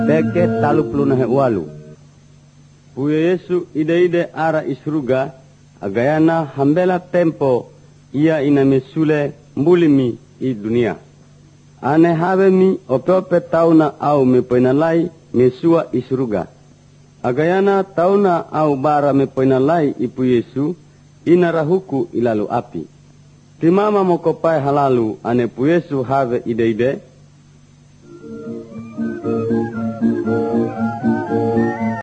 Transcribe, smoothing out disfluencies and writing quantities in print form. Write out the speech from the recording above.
Peke 38. Puya Yesu ide-ide ara isruga agayana hambela tempo ia inamesule mbulimi i dunia. Ane have mi opeope tauna au mepoinalai mesua isruga. Agayana tauna au bara mepoinalai ipu Yesu inarahuku ilalu api. Timama mokopai halalu ane pu Yesu have ide-ide